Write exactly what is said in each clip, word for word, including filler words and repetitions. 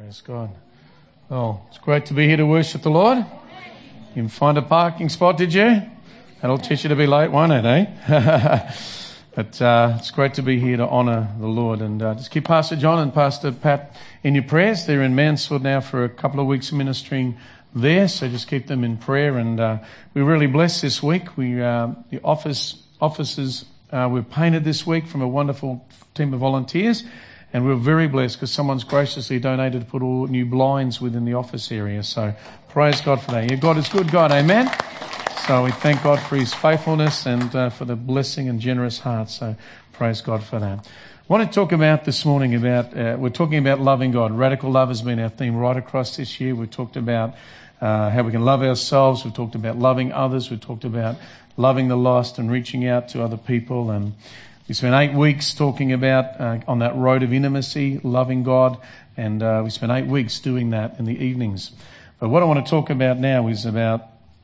Praise God. Well, it's great to be here to worship the Lord. You can find a parking spot, did you? That'll teach you to be late, won't it, eh? But uh, it's great to be here to honour the Lord. And uh, just keep Pastor John and Pastor Pat in your prayers. They're in Mansfield now for a couple of weeks ministering there, so just keep them in prayer. And uh, we're really blessed this week. We uh, the office offices uh, were painted this week from a wonderful team of volunteers. And we're very blessed because someone's graciously donated to put all new blinds within the office area. So praise God for that. Yeah, God is good, God. Amen. So we thank God for his faithfulness and uh, for the blessing and generous heart. So praise God for that. I want to talk about this morning about, uh, we're talking about loving God. Radical love has been our theme right across this year. We've talked about uh, how we can love ourselves. We've talked about loving others. We've talked about loving the lost and reaching out to other people. And we spent eight weeks talking about uh, on that road of intimacy, loving God, and uh, we spent eight weeks doing that in the evenings. But what I want to talk about now is about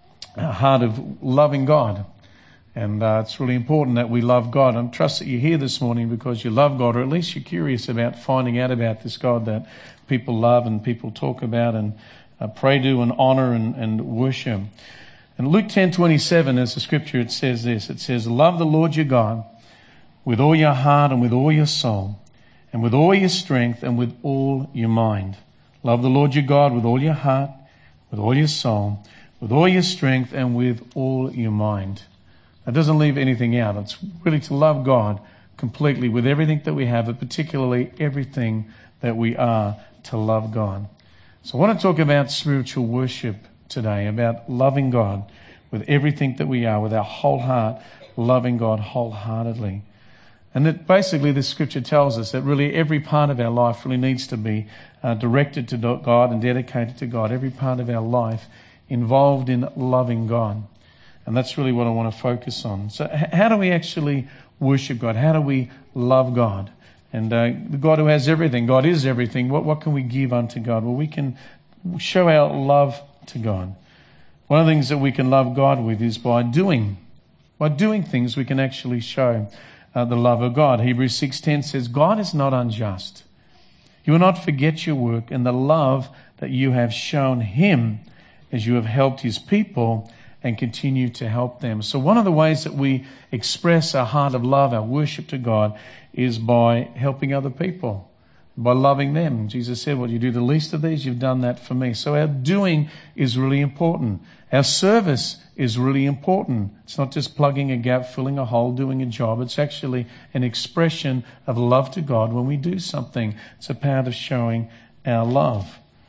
a heart of loving God. And uh, it's really important that we love God. I trust that you're here this morning because you love God, or at least you're curious about finding out about this God that people love and people talk about and uh, pray to and honour and, and worship. In Luke ten twenty-seven, as the scripture, it says this. It says, "Love the Lord your God with all your heart and with all your soul and with all your strength and with all your mind." Love the Lord your God with all your heart, with all your soul, with all your strength and with all your mind. That doesn't leave anything out. It's really to love God completely with everything that we have, but particularly everything that we are, to love God. So I want to talk about spiritual worship today, about loving God with everything that we are, with our whole heart, loving God wholeheartedly. And that basically this scripture tells us that really every part of our life really needs to be uh, directed to God and dedicated to God. Every part of our life involved in loving God. And that's really what I want to focus on. So h- how do we actually worship God? How do we love God? And uh, the God who has everything, God is everything. What, what can we give unto God? Well, we can show our love to God. One of the things that we can love God with is by doing. By doing things we can actually show Uh, the love of God. Hebrews six ten says, "God is not unjust. He will not forget your work and the love that you have shown him as you have helped his people and continue to help them." So one of the ways that we express our heart of love, our worship to God, is by helping other people, by loving them. Jesus said, "Well, you do the least of these, you've done that for me." So our doing is really important. Our service is really important. It's not just plugging a gap, filling a hole, doing a job. It's actually an expression of love to God when we do something. It's a part of showing our love.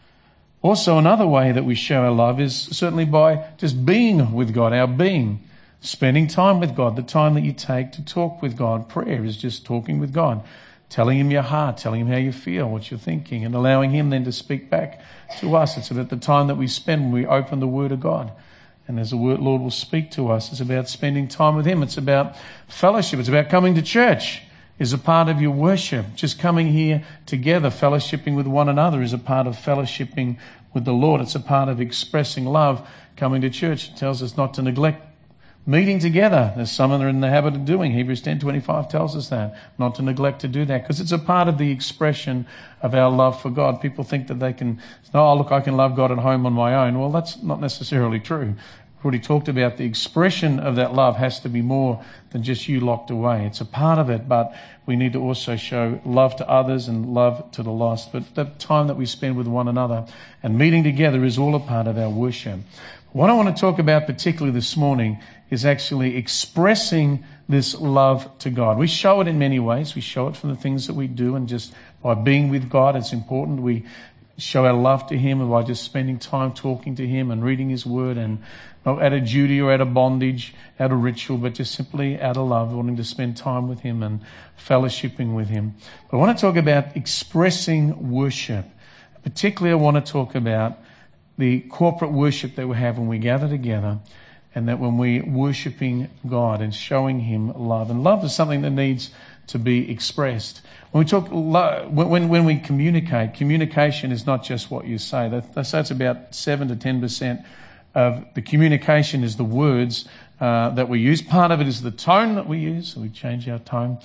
Also, another way that we show our love is certainly by just being with God, our being, spending time with God, the time that you take to talk with God. Prayer is just talking with God, telling him your heart, telling him how you feel, what you're thinking, and allowing him then to speak back to us. It's about the time that we spend when we open the Word of God. And as the Lord will speak to us, it's about spending time with him. It's about fellowship. It's about coming to church is a part of your worship. Just coming here together, fellowshipping with one another is a part of fellowshipping with the Lord. It's a part of expressing love. Coming to church, it tells us not to neglect meeting together, as some are in the habit of doing. Hebrews ten twenty-five tells us that, not to neglect to do that, because it's a part of the expression of our love for God. People think that they can, oh, look, I can love God at home on my own. Well, that's not necessarily true. We've already talked about the expression of that love has to be more than just you locked away. It's a part of it, but we need to also show love to others and love to the lost. But the time that we spend with one another and meeting together is all a part of our worship. What I want to talk about particularly this morning is actually expressing this love to God. We show it in many ways. We show it from the things that we do, and just by being with God, it's important. We show our love to him by just spending time talking to him and reading his word, and not out of duty or out of bondage, out of ritual, but just simply out of love, wanting to spend time with him and fellowshipping with him. But I want to talk about expressing worship. Particularly, I want to talk about the corporate worship that we have when we gather together, and that when we're worshiping God and showing him love. And love is something that needs to be expressed. When we talk, when when we communicate, communication is not just what you say. They say it's about seven to ten percent of the communication is the words uh, that we use. Part of it is the tone that we use. So we change our tone.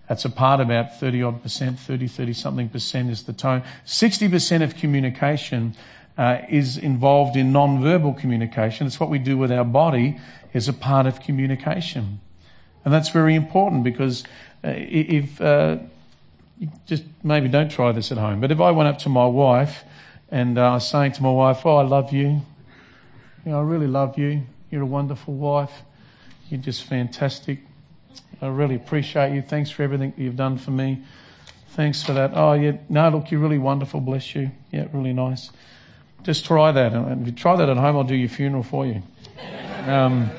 That's a part, about thirty odd percent, thirty, thirty something percent is the tone. sixty percent of communication uh, is involved in non-verbal communication. It's what we do with our body is a part of communication. And that's very important because uh, if, uh, you just maybe don't try this at home, but if I went up to my wife and uh, I was saying to my wife, oh, I love you. You know, I really love you. You're a wonderful wife. You're just fantastic. I really appreciate you. Thanks for everything that you've done for me. Thanks for that. Oh, yeah. No, look, you're really wonderful. Bless you. Yeah, really nice. Just try that. And if you try that at home, I'll do your funeral for you. Um,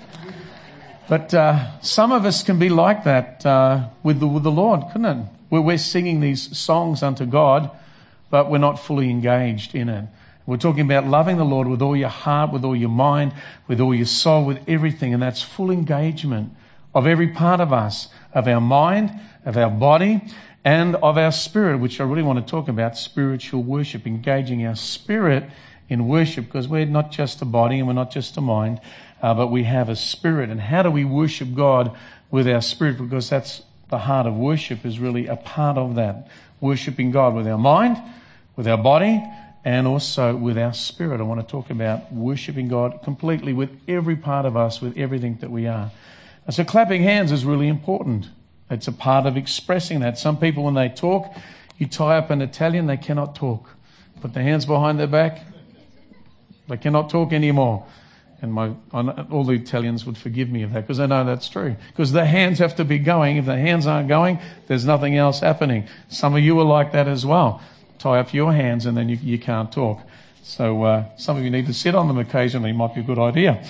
but uh, some of us can be like that uh, with the with the Lord, couldn't it? Where we're singing these songs unto God, but we're not fully engaged in it. We're talking about loving the Lord with all your heart, with all your mind, with all your soul, with everything. And that's full engagement of every part of us, of our mind, of our body, and of our spirit, which I really want to talk about, spiritual worship, engaging our spirit in worship, because we're not just a body and we're not just a mind, uh, but we have a spirit. And how do we worship God with our spirit? Because that's the heart of worship, is really a part of that. Worshipping God with our mind, with our body, and also with our spirit. I want to talk about worshipping God completely with every part of us, with everything that we are. And so clapping hands is really important. It's a part of expressing that. Some people, when they talk, you tie up an Italian, they cannot talk. Put their hands behind their back, they cannot talk anymore. And my all the Italians would forgive me of that, because they know that's true. Because the hands have to be going. If the hands aren't going, there's nothing else happening. Some of you are like that as well. Tie up your hands and then you, you can't talk. So uh, some of you need to sit on them occasionally. Might be a good idea.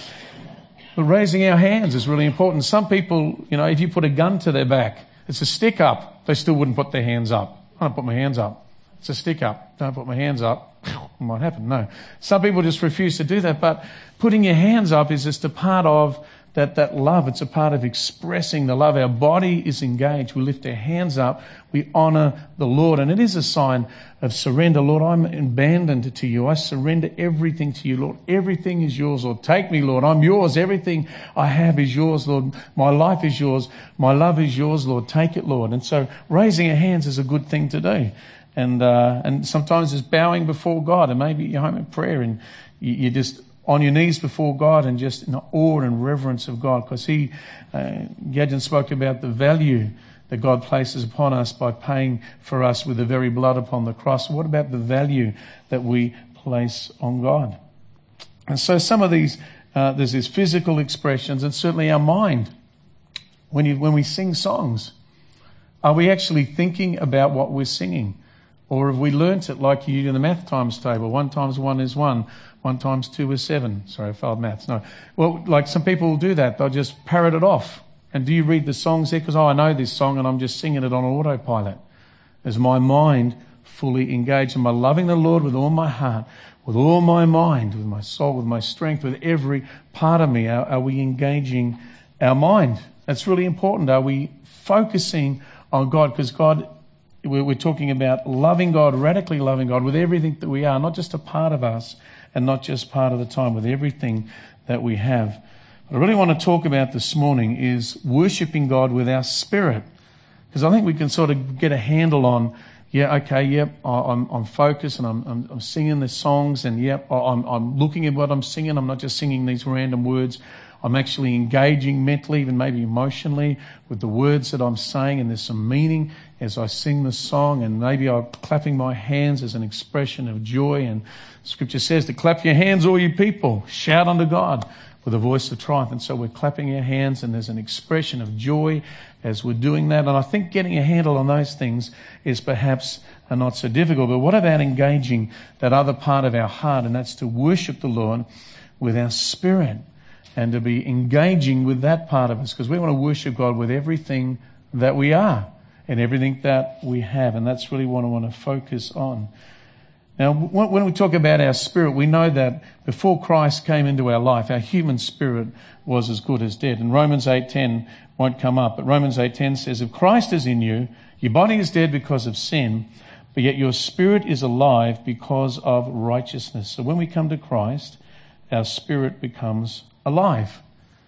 But raising our hands is really important. Some people, you know, if you put a gun to their back, it's a stick up. They still wouldn't put their hands up. I don't put my hands up. It's a stick up. Don't put my hands up. What might happen? No. Some people just refuse to do that. But putting your hands up is just a part of that, that love. It's a part of expressing the love. Our body is engaged. We lift our hands up. We honor the Lord. And it is a sign of surrender. Lord, I'm abandoned to you. I surrender everything to you, Lord. Everything is yours, Lord. Take me, Lord. I'm yours. Everything I have is yours, Lord. My life is yours. My love is yours, Lord. Take it, Lord. And so raising our hands is a good thing to do. And, uh, and sometimes it's bowing before God. And maybe you're home in prayer and you, you're just on your knees before God and just in awe and reverence of God, because he, uh, Gadgen spoke about the value that God places upon us by paying for us with the very blood upon the cross. What about the value that we place on God? And so some of these, uh, there's these physical expressions, and certainly our mind. When you, when we sing songs, are we actually thinking about what we're singing? Or have we learnt it like you do in the math times table? One times one is one. One times two is seven. Sorry, I failed maths. No. Well, like some people will do that. They'll just parrot it off. And do you read the songs there? Because, oh, I know this song and I'm just singing it on autopilot. Is my mind fully engaged? Am I loving the Lord with all my heart, with all my mind, with my soul, with my strength, with every part of me? Are, are we engaging our mind? That's really important. Are we focusing on God? Because God, we're talking about loving God, radically loving God with everything that we are, not just a part of us and not just part of the time, with everything that we have. What I really want to talk about this morning is worshipping God with our spirit, because I think we can sort of get a handle on, yeah, okay, yep, I'm, I'm focused and I'm, I'm, I'm singing the songs, and yep, I'm, I'm looking at what I'm singing. I'm not just singing these random words. I'm actually engaging mentally, even maybe emotionally, with the words that I'm saying, and there's some meaning as I sing the song, and maybe I'm clapping my hands as an expression of joy. And Scripture says to clap your hands, all you people, shout unto God with a voice of triumph. And so we're clapping our hands, and there's an expression of joy as we're doing that. And I think getting a handle on those things is perhaps not so difficult. But what about engaging that other part of our heart, and that's to worship the Lord with our spirit, and to be engaging with that part of us, because we want to worship God with everything that we are and everything that we have. And that's really what I want to focus on. Now, when we talk about our spirit, we know that before Christ came into our life, our human spirit was as good as dead. And Romans eight ten won't come up, but Romans eight ten says, if Christ is in you, your body is dead because of sin, but yet your spirit is alive because of righteousness. So when we come to Christ, our spirit becomes alive.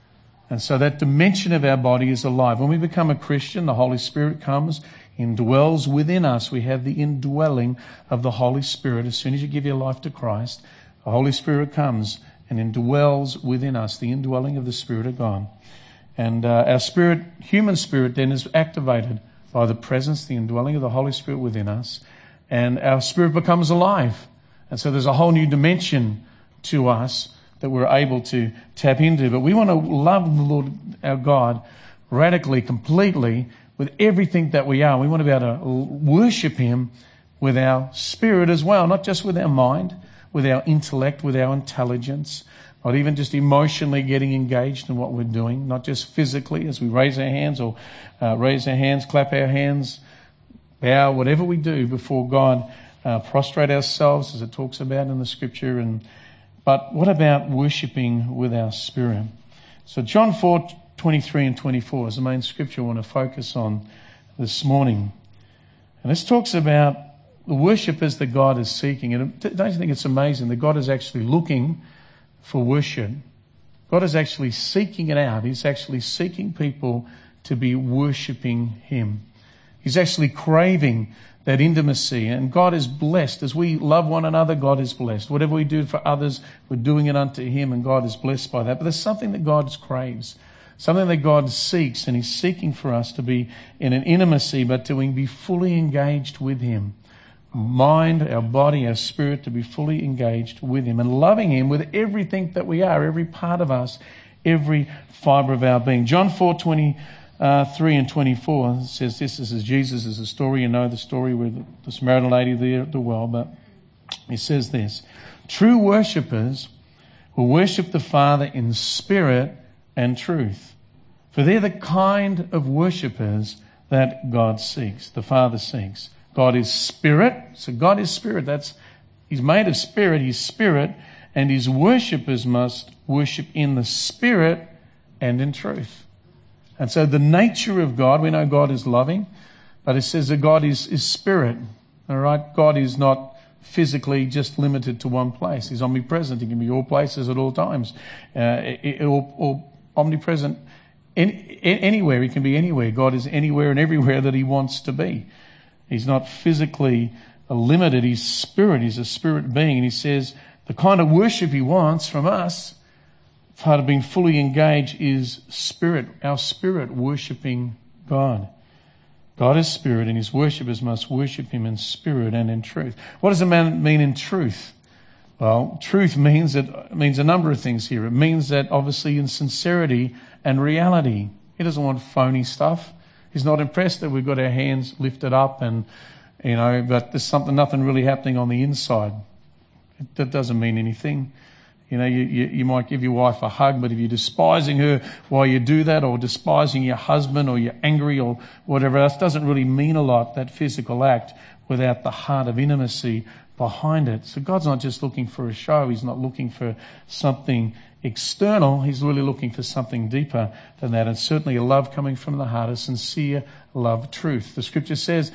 And so that dimension of our body is alive. When we become a Christian, the Holy Spirit comes, indwells within us. We have the indwelling of the Holy Spirit. As soon as you give your life to Christ, the Holy Spirit comes and indwells within us, the indwelling of the Spirit of God. And uh, our spirit, human spirit, then is activated by the presence, the indwelling of the Holy Spirit within us. And our spirit becomes alive. And so there's a whole new dimension to us that we're able to tap into. But we want to love the Lord our God radically, completely, with everything that we are. We want to be able to worship Him with our spirit as well, not just with our mind, with our intellect, with our intelligence, not even just emotionally getting engaged in what we're doing, not just physically as we raise our hands or uh, raise our hands, clap our hands, bow, whatever we do before God, uh, prostrate ourselves as it talks about in the scripture. And But what about worshipping with our spirit? So John four, twenty-three and twenty-four is the main scripture I want to focus on this morning. And this talks about the worshippers that God is seeking. And don't you think it's amazing that God is actually looking for worship? God is actually seeking it out. He's actually seeking people to be worshipping Him. He's actually craving that intimacy. And God is blessed. As we love one another, God is blessed. Whatever we do for others, we're doing it unto Him, and God is blessed by that. But there's something that God craves, something that God seeks, and He's seeking for us to be in an intimacy, but to be fully engaged with Him. Mind, our body, our spirit, to be fully engaged with Him and loving Him with everything that we are, every part of us, every fibre of our being. John four, twenty-three and twenty-four says this. This is Jesus' is a story. You know the story with the Samaritan lady there at the well, but He says this: true worshippers will worship the Father in spirit and truth, for they're the kind of worshippers that God seeks, the Father seeks. God is spirit. So God is spirit. That's, He's made of spirit. He's spirit. And His worshippers must worship in the spirit and in truth. And so the nature of God, we know God is loving, but it says that God is, is spirit. All right. God is not physically just limited to one place. He's omnipresent. He can be all places at all times. Uh, or, or omnipresent any, anywhere. He can be anywhere. God is anywhere and everywhere that He wants to be. He's not physically limited. He's spirit. He's a spirit being. And He says the kind of worship He wants from us, part of being fully engaged, is spirit. Our spirit worshipping God. God is spirit, and His worshippers must worship Him in spirit and in truth. What does it mean in truth? Well, truth means that means a number of things here. It means that obviously in sincerity and reality. He doesn't want phony stuff. He's not impressed that we've got our hands lifted up and, you know, but there's something, nothing really happening on the inside. That doesn't mean anything. You know, you, you, you might give your wife a hug, but if you're despising her while you do that, or despising your husband, or you're angry or whatever else, doesn't really mean a lot, that physical act, without the heart of intimacy behind it. So God's not just looking for a show. He's not looking for something external. He's really looking for something deeper than that. And certainly a love coming from the heart, a sincere love, truth. The scripture says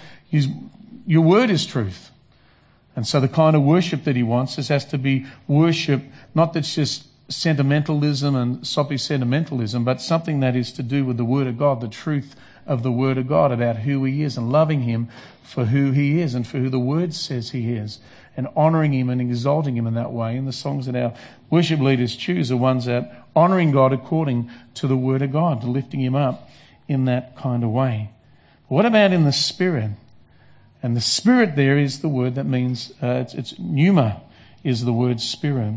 your word is truth. And so the kind of worship that He wants, this has to be worship, not that's just sentimentalism and soppy sentimentalism, but something that is to do with the Word of God, the truth of the Word of God about who He is, and loving Him for who He is and for who the Word says He is, and honouring Him and exalting Him in that way. And the songs that our worship leaders choose are ones that honouring God according to the Word of God, lifting Him up in that kind of way. What about in the Spirit? And the Spirit there is the word that means, uh, it's, it's pneuma is the word Spirit.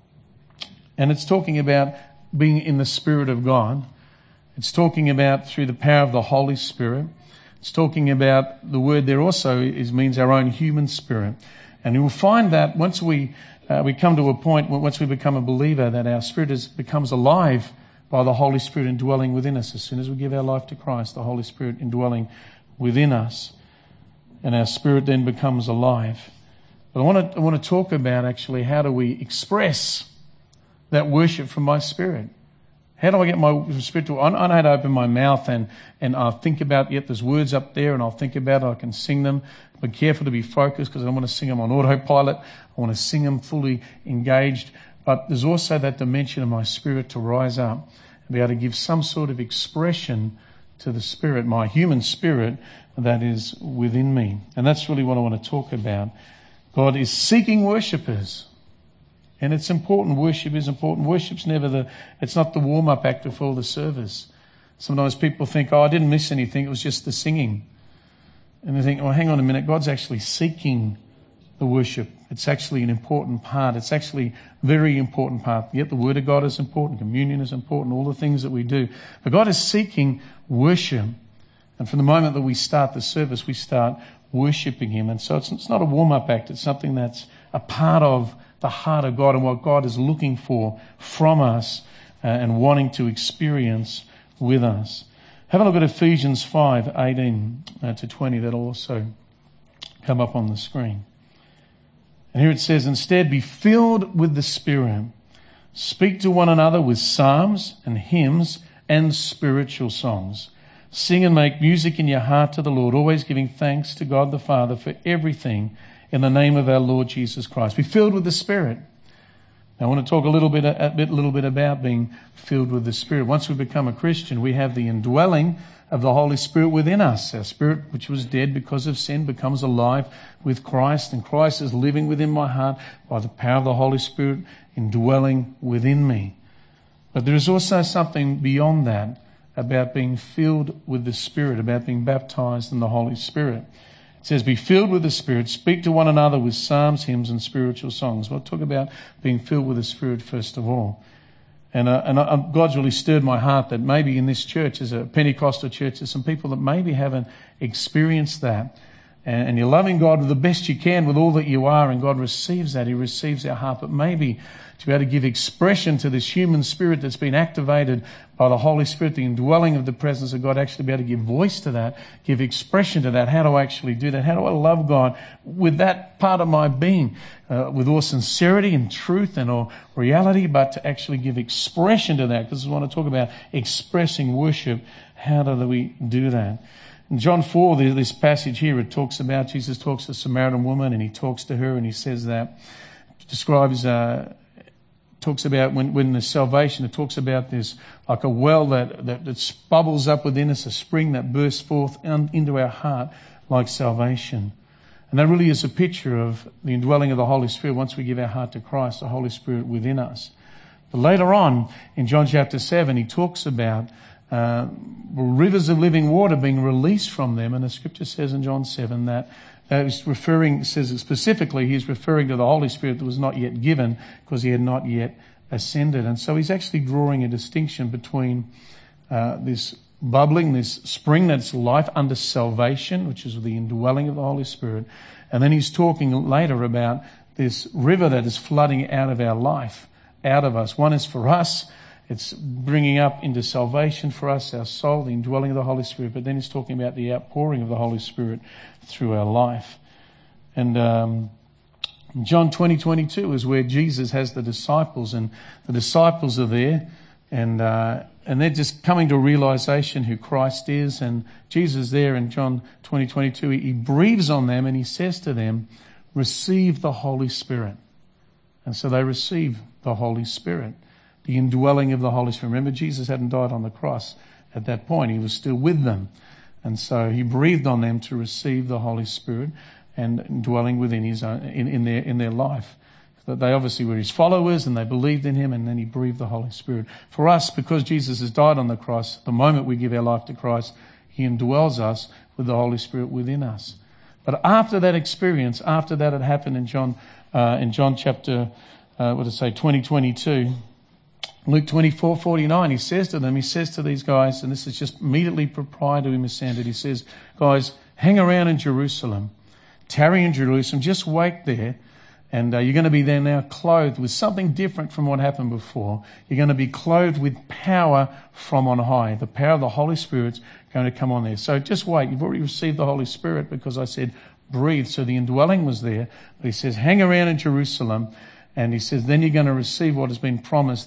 And it's talking about being in the Spirit of God. It's talking about through the power of the Holy Spirit. It's talking about, the word there also is means our own human spirit. And you will find that once we uh, we come to a point, once we become a believer, that our spirit is, becomes alive by the Holy Spirit indwelling within us. As soon as we give our life to Christ, the Holy Spirit indwelling within us, and our spirit then becomes alive. But I want to I want to talk about actually how do we express that worship from my spirit. How do I get my spirit to, I know how to open my mouth and, and I'll think about, yet there's words up there and I'll think about it, I can sing them. Be careful to be focused because I don't want to sing them on autopilot. I want to sing them fully engaged. But there's also that dimension of my spirit to rise up and be able to give some sort of expression to the Spirit, my human spirit that is within me. And that's really what I want to talk about. God is seeking worshippers. And it's important. Worship is important. Worship's never the, it's not the warm-up act before the service. Sometimes people think, oh, I didn't miss anything. It was just the singing. And they think, oh, hang on a minute. God's actually seeking the worship. It's actually an important part. It's actually a very important part. Yet the Word of God is important. Communion is important. All the things that we do. But God is seeking worship. And from the moment that we start the service, we start worshipping Him. And so it's, it's not a warm-up act. It's something that's a part of the heart of God and what God is looking for from us uh, and wanting to experience with us. Have a look at Ephesians five, eighteen uh, to twenty. That'll also come up on the screen. And here it says, instead, be filled with the Spirit. Speak to one another with psalms and hymns and spiritual songs. Sing and make music in your heart to the Lord, always giving thanks to God the Father for everything in the name of our Lord Jesus Christ. Be filled with the Spirit. Now, I want to talk a little bit, a bit, a little bit about being filled with the Spirit. Once we become a Christian, we have the indwelling of the Holy Spirit within us. Our spirit, which was dead because of sin, becomes alive with Christ, and Christ is living within my heart by the power of the Holy Spirit indwelling within me. But there is also something beyond that about being filled with the Spirit, about being baptized in the Holy Spirit. It says, be filled with the Spirit, speak to one another with psalms, hymns, and spiritual songs. We'll talk about being filled with the Spirit first of all. And, uh, and uh, God's really stirred my heart that maybe in this church, as a Pentecostal church, there's some people that maybe haven't experienced that. And, and you're loving God the best you can with all that you are, and God receives that. He receives our heart. But maybe to be able to give expression to this human spirit that's been activated by the Holy Spirit, the indwelling of the presence of God, actually be able to give voice to that, give expression to that. How do I actually do that? How do I love God with that part of my being, uh, with all sincerity and truth and all reality, but to actually give expression to that? Because I want to talk about expressing worship. How do we do that? In John four, this passage here, it talks about, Jesus talks to a Samaritan woman, and he talks to her, and he says that, describes, uh, talks about when, when there's salvation, it talks about this like a well that, that, that bubbles up within us, a spring that bursts forth into our heart like salvation. And that really is a picture of the indwelling of the Holy Spirit once we give our heart to Christ, the Holy Spirit within us. But later on, in John chapter seven, he talks about uh, rivers of living water being released from them. And the scripture says in John seven that Uh, he's referring, says specifically, he's referring to the Holy Spirit that was not yet given because he had not yet ascended. And so he's actually drawing a distinction between uh, this bubbling, this spring that's life under salvation, which is the indwelling of the Holy Spirit. And then he's talking later about this river that is flooding out of our life, out of us. One is for us. It's bringing up into salvation for us, our soul, the indwelling of the Holy Spirit. But then he's talking about the outpouring of the Holy Spirit through our life. And um, John twenty, twenty-two is where Jesus has the disciples, and the disciples are there, and uh, and they're just coming to a realization who Christ is. And Jesus there in John twenty, twenty-two, he, he breathes on them and he says to them, receive the Holy Spirit. And so they receive the Holy Spirit. The indwelling of the Holy Spirit. Remember, Jesus hadn't died on the cross at that point. He was still with them. And so he breathed on them to receive the Holy Spirit and dwelling within his own, in, in their, in their life. That they obviously were his followers and they believed in him, and then he breathed the Holy Spirit. For us, because Jesus has died on the cross, the moment we give our life to Christ, he indwells us with the Holy Spirit within us. But after that experience, after that had happened in John, uh, in John chapter, uh, what did I say, twenty, twenty-two, Luke twenty-four, forty-nine, he says to them, he says to these guys, and this is just immediately prior to him ascended, he says, guys, hang around in Jerusalem, tarry in Jerusalem, just wait there, and uh, you're going to be there now clothed with something different from what happened before. You're going to be clothed with power from on high. The power of the Holy Spirit's going to come on there. So just wait. You've already received the Holy Spirit because I said breathe. So the indwelling was there. But he says hang around in Jerusalem. And he says, then you're going to receive what has been promised, the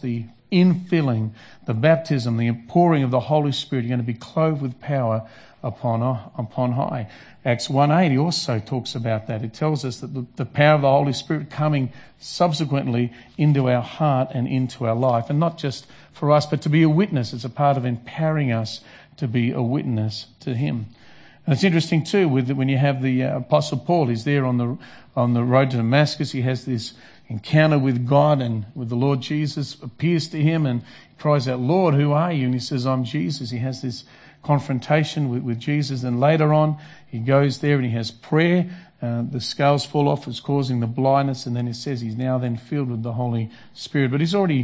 infilling, the baptism, the pouring of the Holy Spirit. You're going to be clothed with power upon, upon high. Acts one eighty also talks about that. It tells us that the, the power of the Holy Spirit coming subsequently into our heart and into our life. And not just for us, but to be a witness. It's a part of empowering us to be a witness to Him. And it's interesting too, with when you have the uh, Apostle Paul, he's there on the on the road to Damascus. He has this encounter with God, and with the Lord Jesus appears to him and cries out, "Lord, who are you?" And he says, "I'm Jesus." He has this confrontation with, with Jesus. And later on, he goes there and he has prayer. Uh, the scales fall off, it's causing the blindness. And then he says he's now then filled with the Holy Spirit. But he's already,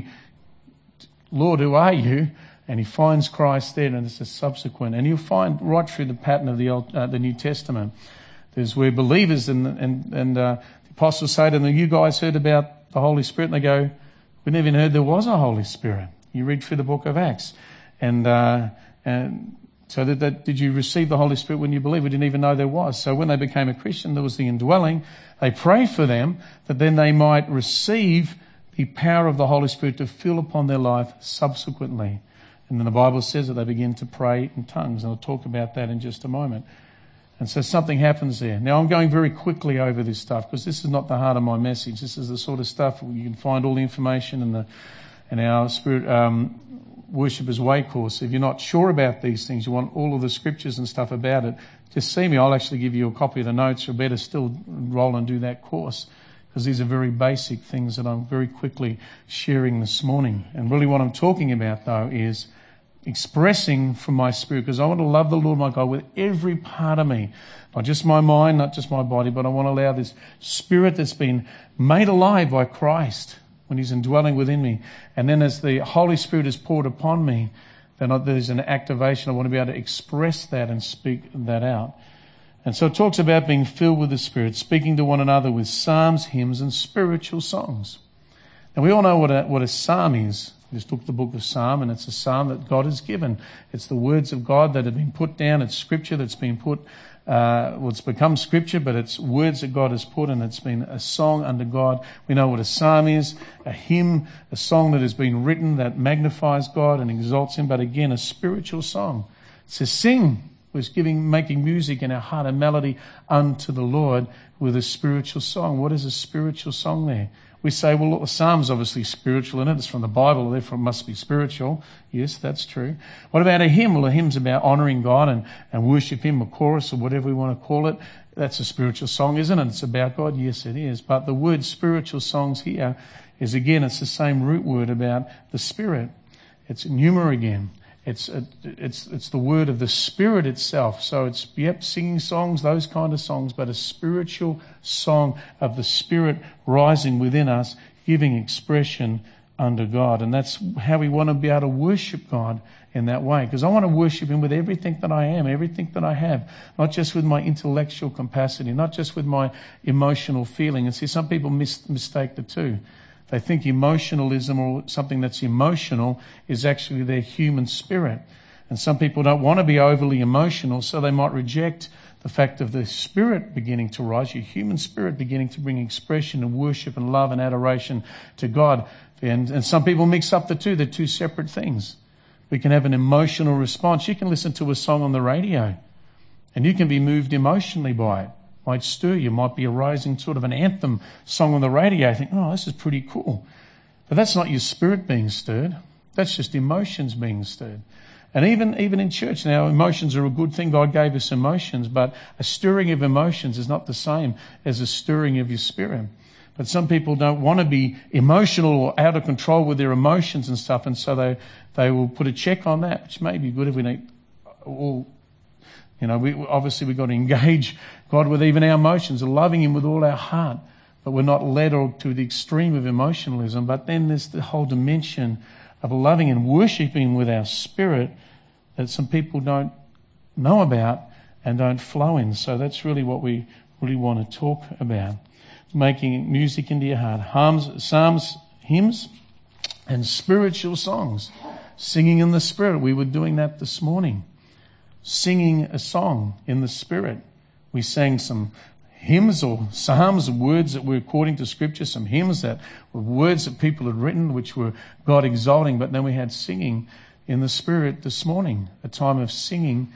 "Lord, who are you?" And he finds Christ there, and it's a subsequent. And you'll find right through the pattern of the Old, uh, the New Testament, there's where believers and and and uh, the apostles say to them, "You guys heard about the Holy Spirit?" And they go, "We never even heard there was a Holy Spirit." You read through the book of Acts, and uh, and so that, that did you receive the Holy Spirit when you believed? We didn't even know there was. So when they became a Christian, there was the indwelling. They prayed for them that then they might receive the power of the Holy Spirit to fill upon their life subsequently. And then the Bible says that they begin to pray in tongues. And I'll talk about that in just a moment. And so something happens there. Now, I'm going very quickly over this stuff because this is not the heart of my message. This is the sort of stuff you can find all the information in the in our Spirit um, Worshipper's Way course. If you're not sure about these things, you want all of the scriptures and stuff about it, just see me. I'll actually give you a copy of the notes, or better still, roll and do that course. Because these are very basic things that I'm very quickly sharing this morning. And really what I'm talking about, though, is expressing from my spirit, because I want to love the Lord my God with every part of me, not just my mind, not just my body, but I want to allow this spirit that's been made alive by Christ when He's indwelling within me. And then as the Holy Spirit is poured upon me, then there's an activation. I want to be able to express that and speak that out. And so it talks about being filled with the Spirit, speaking to one another with psalms, hymns, and spiritual songs. Now we all know what a, what a psalm is. We just look at the book of Psalm, and it's a psalm that God has given. It's the words of God that have been put down. It's scripture that's been put, uh, well, it's become scripture, but it's words that God has put, and it's been a song unto God. We know what a psalm is, a hymn, a song that has been written that magnifies God and exalts Him, but again, a spiritual song. It says, "Sing," was giving, making music in our heart, a melody unto the Lord with a spiritual song. What is a spiritual song there? We say, well, look, the Psalm's obviously spiritual in it. It's from the Bible, therefore it must be spiritual. Yes, that's true. What about a hymn? Well, a hymn's about honouring God and, and worship Him, a chorus or whatever we want to call it. That's a spiritual song, isn't it? It's about God. Yes, it is. But the word spiritual songs here is, again, it's the same root word about the Spirit. It's pneuma again. It's it's it's the word of the Spirit itself. So it's, yep, singing songs, those kind of songs, but a spiritual song of the Spirit rising within us, giving expression unto God. And that's how we want to be able to worship God in that way. Because I want to worship Him with everything that I am, everything that I have, not just with my intellectual capacity, not just with my emotional feeling. And see, some people mis- mistake the two. They think emotionalism or something that's emotional is actually their human spirit. And some people don't want to be overly emotional, so they might reject the fact of the Spirit beginning to rise, your human spirit beginning to bring expression and worship and love and adoration to God. And, and some people mix up the two. They're two separate things. We can have an emotional response. You can listen to a song on the radio and you can be moved emotionally by it. Might stir you, might be a rising sort of an anthem song on the radio. I think, oh, this is pretty cool. But that's not your spirit being stirred. That's just emotions being stirred. And even, even in church now, emotions are a good thing. God gave us emotions, but a stirring of emotions is not the same as a stirring of your spirit. But some people don't want to be emotional or out of control with their emotions and stuff, and so they, they will put a check on that, which may be good if we need all. You know, we obviously we've got to engage God with even our emotions, loving Him with all our heart, but we're not led to the extreme of emotionalism. But then there's the whole dimension of loving and worshipping with our spirit that some people don't know about and don't flow in. So that's really what we really want to talk about. Making music into your heart. Psalms, psalms, hymns, and spiritual songs. Singing in the Spirit. We were doing that this morning. Singing a song in the Spirit. We sang some hymns or psalms, words that were according to Scripture, some hymns that were words that people had written which were God exalting, but then we had singing in the Spirit this morning, a time of singing.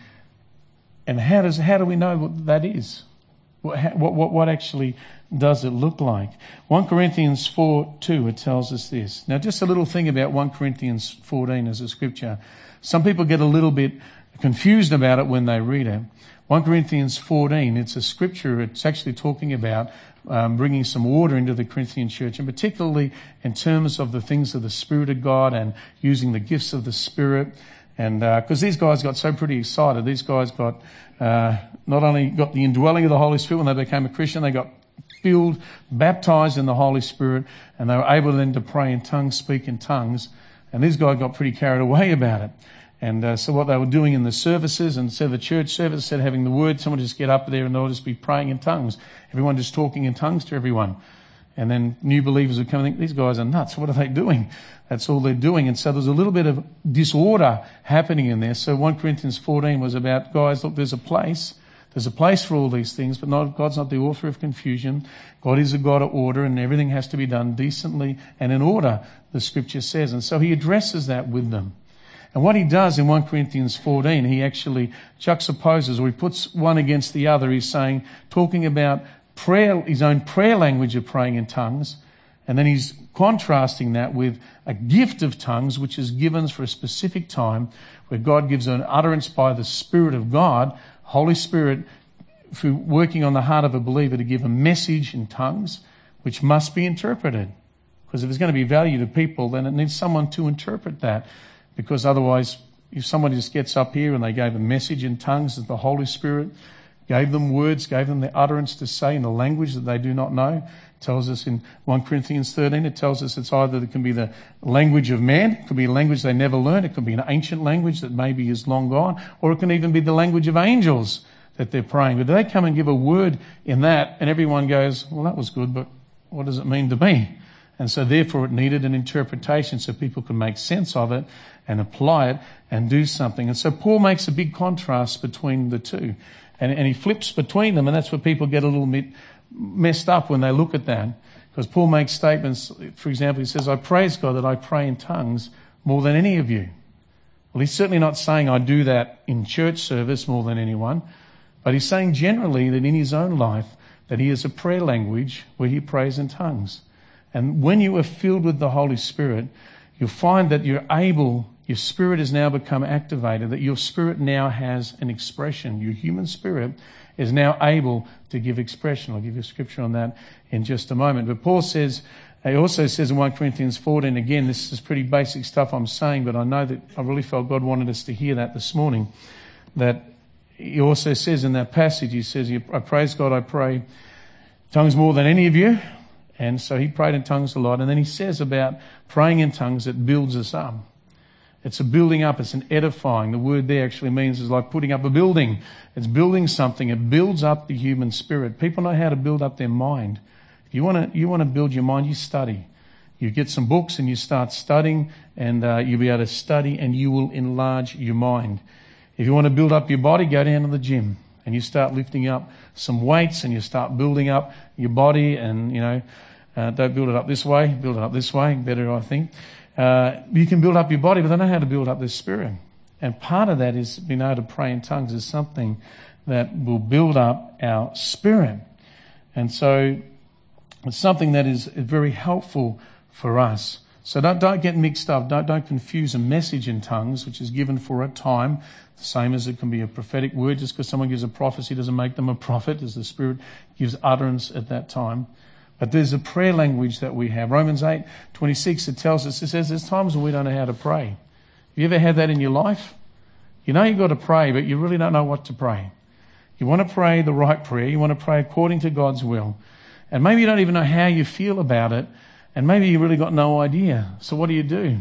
And how does how do we know what that is? What what what actually does it look like? First Corinthians four two, it tells us this. Now, just a little thing about First Corinthians fourteen as a scripture. Some people get a little bit confused about it when they read it. First Corinthians fourteen, it's a scripture. It's actually talking about um, bringing some order into the Corinthian church, and particularly in terms of the things of the Spirit of God and using the gifts of the Spirit. And because uh, these guys got so pretty excited, these guys got uh, not only got the indwelling of the Holy Spirit when they became a Christian, they got filled, baptized in the Holy Spirit, and they were able then to pray in tongues, speak in tongues. And these guys got pretty carried away about it. And uh, so what they were doing in the services, and instead of the church service, instead of having the word, someone would just get up there and they'll just be praying in tongues. Everyone just talking in tongues to everyone. And then new believers would come and think, these guys are nuts. What are they doing? That's all they're doing. And so there's a little bit of disorder happening in there. So First Corinthians fourteen was about, guys, look, there's a place. There's a place for all these things, but not, God's not the author of confusion. God is a God of order, and everything has to be done decently and in order, the Scripture says. And so he addresses that with them. And what he does in First Corinthians fourteen, he actually juxtaposes, or he puts one against the other. He's saying, talking about prayer, his own prayer language of praying in tongues, and then he's contrasting that with a gift of tongues, which is given for a specific time, where God gives an utterance by the Spirit of God, Holy Spirit, through working on the heart of a believer to give a message in tongues, which must be interpreted. Because if there's going to be value to people, then it needs someone to interpret that. Because otherwise, if somebody just gets up here and they gave a message in tongues, that the Holy Spirit gave them words, gave them the utterance to say in a language that they do not know. It tells us in First Corinthians thirteen, it tells us it's either it can be the language of man, it could be a language they never learned, it could be an ancient language that maybe is long gone, or it can even be the language of angels that they're praying. But they come and give a word in that, and everyone goes, well, that was good, but what does it mean to me? And so therefore it needed an interpretation so people could make sense of it and apply it and do something. And so Paul makes a big contrast between the two. And, and he flips between them, and that's where people get a little bit messed up when they look at that. Because Paul makes statements, for example, he says, I praise God that I pray in tongues more than any of you. Well, he's certainly not saying I do that in church service more than anyone, but he's saying generally that in his own life that he has a prayer language where he prays in tongues. And when you are filled with the Holy Spirit, you'll find that you're able, your spirit has now become activated, that your spirit now has an expression. Your human spirit is now able to give expression. I'll give you a scripture on that in just a moment. But Paul says, he also says in First Corinthians fourteen, again, this is pretty basic stuff I'm saying, but I know that I really felt God wanted us to hear that this morning, that he also says in that passage, he says, I praise God, I pray tongues more than any of you. And so he prayed in tongues a lot. And then he says about praying in tongues, it builds us up. It's a building up. It's an edifying. The word there actually means is like putting up a building. It's building something. It builds up the human spirit. People know how to build up their mind. If you want to, you want to build your mind, you study. You get some books and you start studying, and uh, you'll be able to study and you will enlarge your mind. If you want to build up your body, go down to the gym and you start lifting up some weights and you start building up your body, and, you know, Uh, don't build it up this way, build it up this way, better, I think. Uh, you can build up your body, but they know how to build up their spirit. And part of that is being able to pray in tongues is something that will build up our spirit. And so it's something that is very helpful for us. So don't, don't get mixed up. Don't, don't confuse a message in tongues, which is given for a time, the same as it can be a prophetic word. Just because someone gives a prophecy doesn't make them a prophet, as the Spirit gives utterance at that time. But there's a prayer language that we have. Romans eight twenty-six, it tells us, it says there's times when we don't know how to pray. Have you ever had that in your life? You know you've got to pray, but you really don't know what to pray. You want to pray the right prayer. You want to pray according to God's will. And maybe you don't even know how you feel about it. And maybe you really got no idea. So what do you do?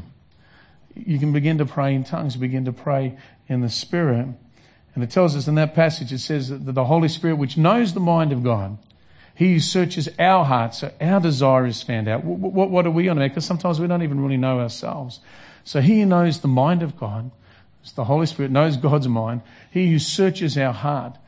You can begin to pray in tongues, begin to pray in the Spirit. And it tells us in that passage, it says that the Holy Spirit, which knows the mind of God, He who searches our hearts, so our desire is found out. What, what, what are we on about? Because sometimes we don't even really know ourselves. So He who knows the mind of God, the Holy Spirit knows God's mind. He who searches our heart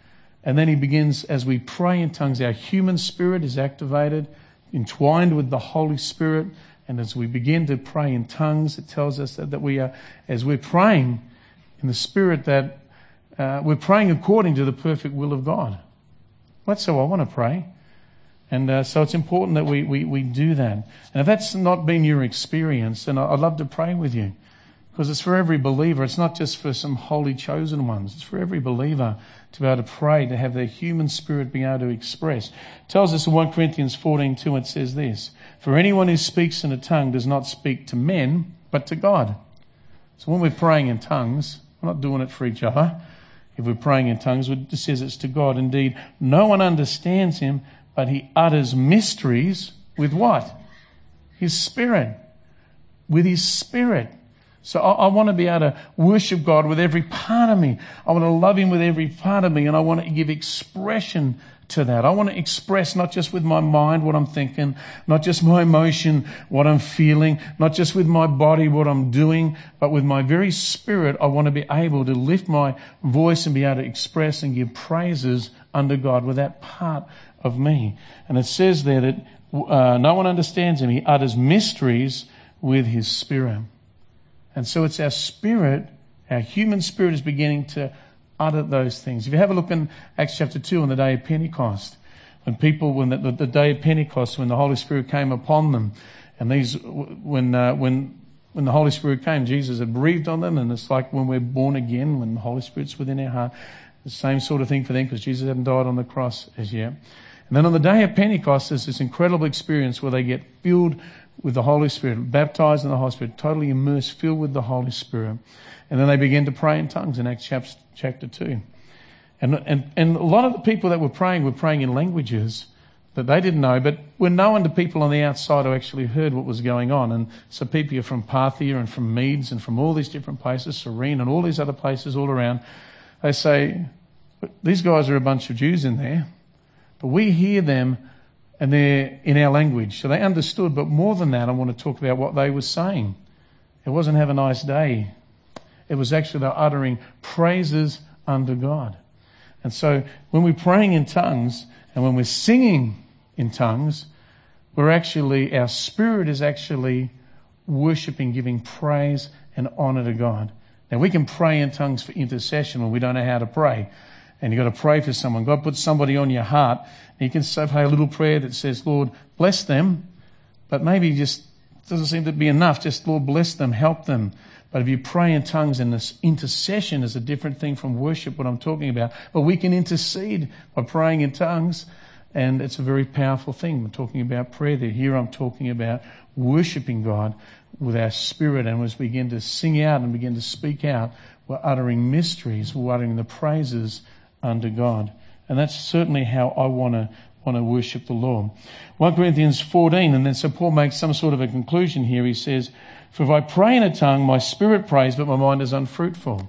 And then he begins, as we pray in tongues, our human spirit is activated, entwined with the Holy Spirit. And as we begin to pray in tongues, it tells us that, that we are, as we're praying in the Spirit, that uh, we're praying according to the perfect will of God. That's how I want to pray. And uh, so it's important that we, we, we do that. And if that's not been your experience, then I'd love to pray with you. Because it's for every believer. It's not just for some holy chosen ones. It's for every believer to be able to pray, to have their human spirit being able to express. It tells us in First Corinthians fourteen two, it says this: for anyone who speaks in a tongue does not speak to men, but to God. So when we're praying in tongues, we're not doing it for each other. If we're praying in tongues, it says it's to God. Indeed, no one understands him, but he utters mysteries with what? His Spirit. With his Spirit. So I, I want to be able to worship God with every part of me. I want to love him with every part of me, and I want to give expression to that. I want to express not just with my mind what I'm thinking, not just my emotion what I'm feeling, not just with my body what I'm doing, but with my very spirit I want to be able to lift my voice and be able to express and give praises unto God with that part of me. And it says there that uh, no one understands him. He utters mysteries with his Spirit. And so it's our spirit, our human spirit is beginning to utter those things. If you have a look in Acts chapter two on the day of Pentecost, when people, when the, the, the day of Pentecost, when the Holy Spirit came upon them, and these, when, uh, when, when the Holy Spirit came, Jesus had breathed on them, and it's like when we're born again, when the Holy Spirit's within our heart, the same sort of thing for them, because Jesus hadn't died on the cross as yet. And then on the day of Pentecost, there's this incredible experience where they get filled with the Holy Spirit, baptized in the Holy Spirit, totally immersed, filled with the Holy Spirit. And then they begin to pray in tongues in Acts chapter two. And, and, and a lot of the people that were praying were praying in languages that they didn't know, but were known to people on the outside who actually heard what was going on. And so people are from Parthia and from Medes and from all these different places, Cyrene and all these other places all around. They say, these guys are a bunch of Jews in there, but we hear them and they're in our language. So they understood, but more than that, I want to talk about what they were saying. It wasn't have a nice day. It was actually they're uttering praises unto God. And so when we're praying in tongues and when we're singing in tongues, we're actually, our spirit is actually worshiping, giving praise and honor to God. Now we can pray in tongues for intercession when we don't know how to pray. And you've got to pray for someone. God puts somebody on your heart. And you can say a little prayer that says, Lord, bless them. But maybe just doesn't seem to be enough. Just, Lord, bless them, help them. But if you pray in tongues, and this intercession is a different thing from worship, what I'm talking about. But we can intercede by praying in tongues. And it's a very powerful thing. I'm talking about prayer there. Here I'm talking about worshiping God with our spirit. And as we begin to sing out and begin to speak out, we're uttering mysteries. We're uttering the praises unto God. And that's certainly how I want to want to worship the Lord. First Corinthians fourteen, and then so Paul makes some sort of a conclusion here. He says, for if I pray in a tongue, my spirit prays, but my mind is unfruitful.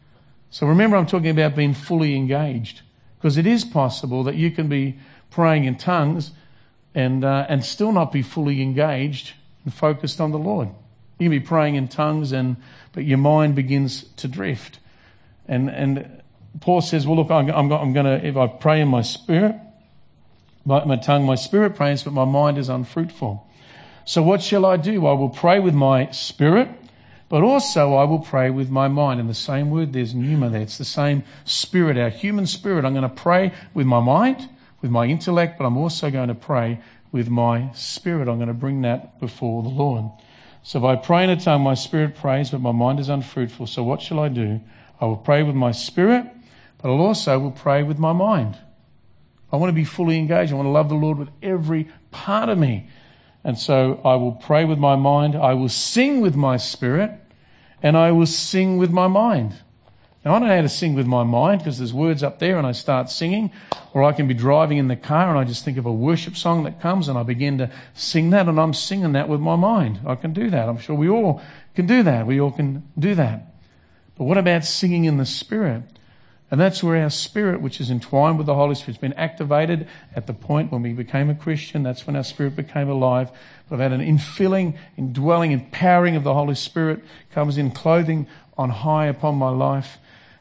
So remember, I'm talking about being fully engaged, because it is possible that you can be praying in tongues and uh, and still not be fully engaged and focused on the Lord. You can be praying in tongues, and but your mind begins to drift. And and Paul says, well, look, I'm, I'm, I'm going to, if I pray in my spirit, my, my tongue, my spirit prays, but my mind is unfruitful. So what shall I do? I will pray with my spirit, but also I will pray with my mind. In the same word, there's pneuma there. It's the same spirit, our human spirit. I'm going to pray with my mind, with my intellect, but I'm also going to pray with my spirit. I'm going to bring that before the Lord. So if I pray in a tongue, my spirit prays, but my mind is unfruitful. So what shall I do? I will pray with my spirit, but I'll also will pray with my mind. I want to be fully engaged. I want to love the Lord with every part of me. And so I will pray with my mind. I will sing with my spirit, and I will sing with my mind. Now, I don't know how to sing with my mind because there's words up there and I start singing, or I can be driving in the car and I just think of a worship song that comes and I begin to sing that, and I'm singing that with my mind. I can do that. I'm sure we all can do that. We all can do that. But what about singing in the Spirit? And that's where our spirit, which is entwined with the Holy Spirit, has been activated at the point when we became a Christian. That's when our spirit became alive. We've had an infilling, indwelling, empowering of the Holy Spirit comes in, clothing on high upon my life.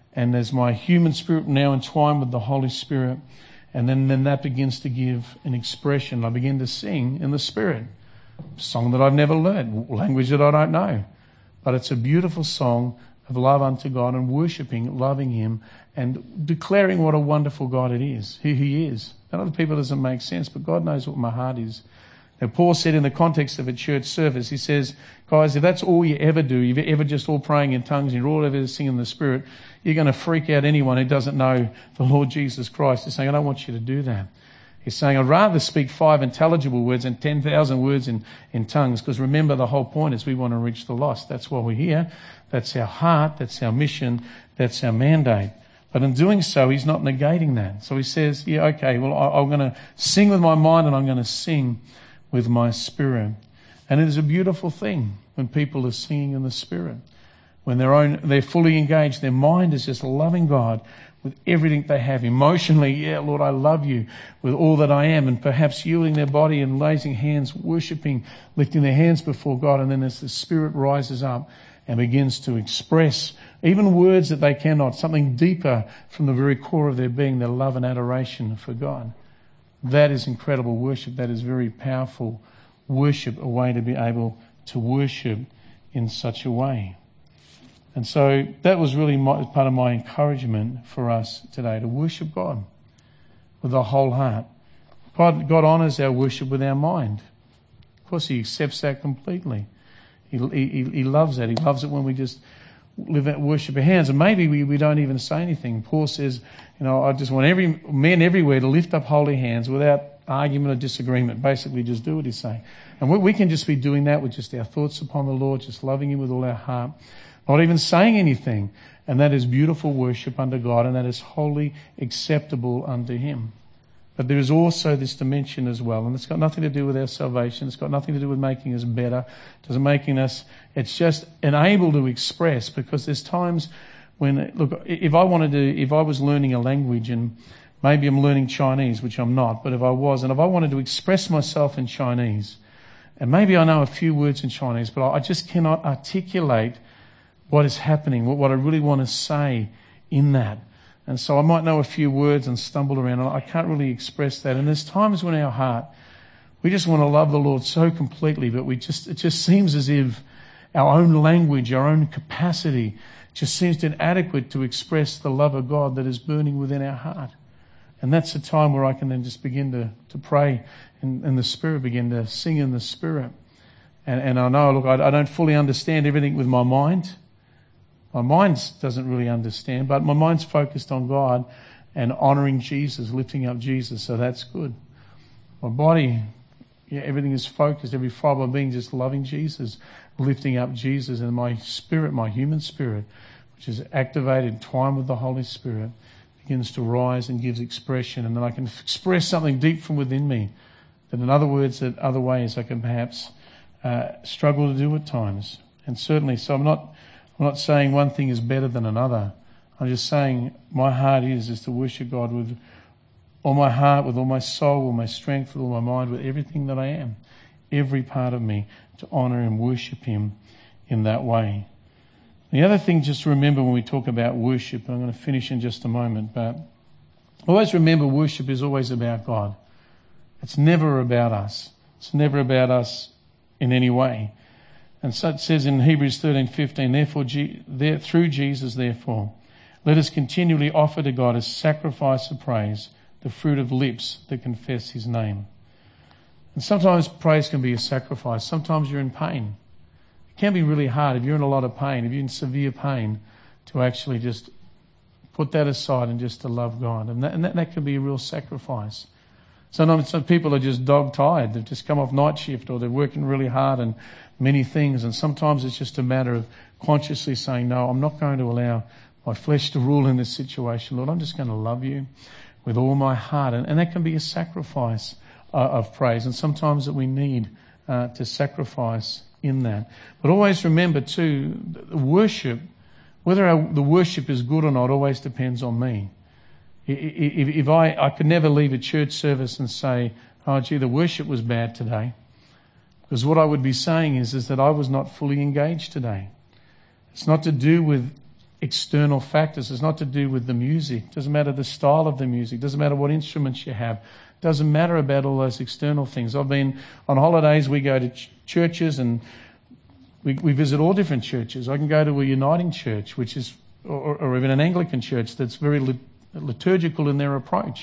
and there's my human spirit now entwined with the Holy Spirit, and then, then that begins to give an expression. I begin to sing in the Spirit, a song that I've never learned, language that I don't know. But it's a beautiful song of love unto God and worshipping, loving Him, and declaring what a wonderful God it is, who He is. That other people doesn't make sense, but God knows what my heart is. Now, Paul said in the context of a church service, he says, guys, if that's all you ever do, if you're ever just all praying in tongues and you're all ever singing in the Spirit, you're going to freak out anyone who doesn't know the Lord Jesus Christ. He's saying, I don't want you to do that. He's saying, I'd rather speak five intelligible words than ten thousand words in, in tongues, because remember, the whole point is we want to reach the lost. That's why we're here. That's our heart. That's our mission. That's our mandate. But in doing so, he's not negating that. So he says, yeah, okay, well, I, I'm going to sing with my mind and I'm going to sing with my spirit. And it is a beautiful thing when people are singing in the Spirit. When they're own, they're fully engaged. Their mind is just loving God with everything they have. Emotionally, yeah, Lord, I love you with all that I am. And perhaps yielding their body and raising hands, worshipping, lifting their hands before God. And then as the Spirit rises up and begins to express even words that they cannot, something deeper from the very core of their being, their love and adoration for God. That is incredible worship. That is very powerful worship, a way to be able to worship in such a way. And so that was really my, part of my encouragement for us today, to worship God with the whole heart. God, God honours our worship with our mind. Of course, He accepts that completely. He, he, he loves that. He loves it when we just live out worship our hands. And maybe we, we don't even say anything. Paul says, you know, I just want every men everywhere to lift up holy hands without argument or disagreement. Basically, just do what He's saying. And we, we can just be doing that with just our thoughts upon the Lord, just loving Him with all our heart, not even saying anything. And that is beautiful worship unto God, and that is wholly acceptable unto Him. But there is also this dimension as well, and it's got nothing to do with our salvation. It's got nothing to do with making us better. It doesn't making us, it's just enabled to express, because there's times when, look, if I wanted to, if I was learning a language, and maybe I'm learning Chinese, which I'm not, but if I was, and if I wanted to express myself in Chinese, and maybe I know a few words in Chinese, but I just cannot articulate what is happening, what, what I really want to say in that. And so I might know a few words and stumble around, and I can't really express that. And there's times when our heart, we just want to love the Lord so completely, but we just, it just seems as if our own language, our own capacity just seems inadequate to express the love of God that is burning within our heart. And that's a time where I can then just begin to, to pray in, in the Spirit, begin to sing in the Spirit. And, and I know, look, I, I don't fully understand everything with my mind. My mind doesn't really understand, but my mind's focused on God and honouring Jesus, lifting up Jesus, so that's good. My body, yeah, everything is focused, every fibre of being just loving Jesus, lifting up Jesus, and my spirit, my human spirit, which is activated, entwined with the Holy Spirit, begins to rise and gives expression, and then I can express something deep from within me that, in other words, that other ways I can perhaps uh, struggle to do at times. And certainly, so I'm not I'm not saying one thing is better than another. I'm just saying my heart is, is to worship God with all my heart, with all my soul, with my strength, with all my mind, with everything that I am, every part of me, to honour and worship Him in that way. The other thing just to remember when we talk about worship, and I'm going to finish in just a moment, but always remember worship is always about God. It's never about us. It's never about us in any way. And so it says in Hebrews thirteen fifteen, therefore, there, through Jesus, therefore, let us continually offer to God a sacrifice of praise, the fruit of lips that confess His name. And sometimes praise can be a sacrifice. Sometimes you're in pain. It can be really hard if you're in a lot of pain, if you're in severe pain, to actually just put that aside and just to love God. And that, and that, that can be a real sacrifice. Sometimes some people are just dog-tired. They've just come off night shift, or they're working really hard and many things. And sometimes it's just a matter of consciously saying, no, I'm not going to allow my flesh to rule in this situation. Lord, I'm just going to love you with all my heart. And, and that can be a sacrifice uh, of praise. And sometimes that we need uh, to sacrifice in that. But always remember too, the worship, whether our, the worship is good or not, always depends on me. If, if I, I could never leave a church service and say, oh gee, the worship was bad today. Because what I would be saying is, is that I was not fully engaged today. It's not to do with external factors. It's not to do with the music. It doesn't matter the style of the music. It doesn't matter what instruments you have. It doesn't matter about all those external things. I've been on holidays, we go to ch- churches and we, we visit all different churches. I can go to a Uniting church, which is, or, or even an Anglican church that's very lit- liturgical in their approach.